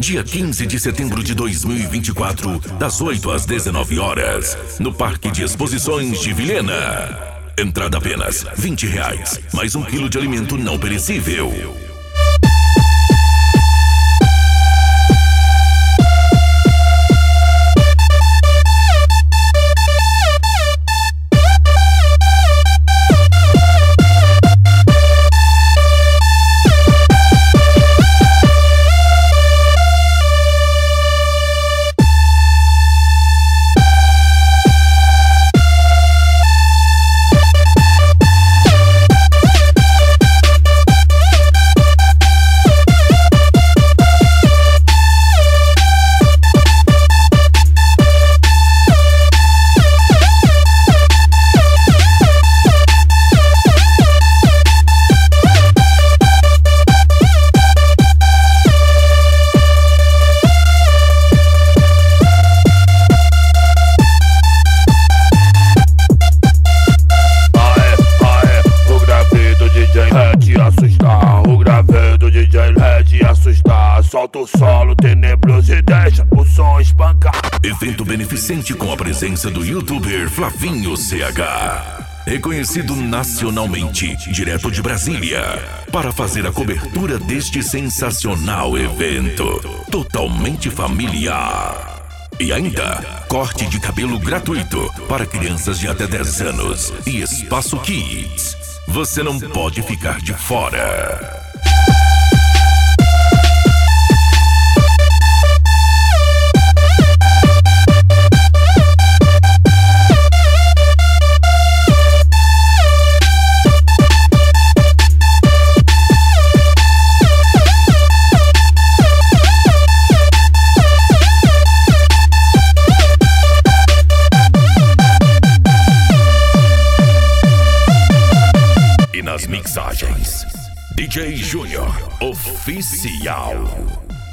dia 15 de setembro de 2024, das 8 às 19 horas, no Parque de Exposições de Vilhena. Entrada apenas R$ 20, mais 1 quilo de alimento não perecível. O grave do DJ é de assustar. Solta o solo tenebroso e deixa o som espancar. Evento beneficente com a presença do youtuber Flavinho CH, reconhecido nacionalmente, direto de Brasília, para fazer a cobertura deste sensacional evento, totalmente familiar. E ainda, corte de cabelo gratuito para crianças de até 10 anos e Espaço Kids. Você não pode ficar de fora. Nas mixagens, DJ Júnior Oficial.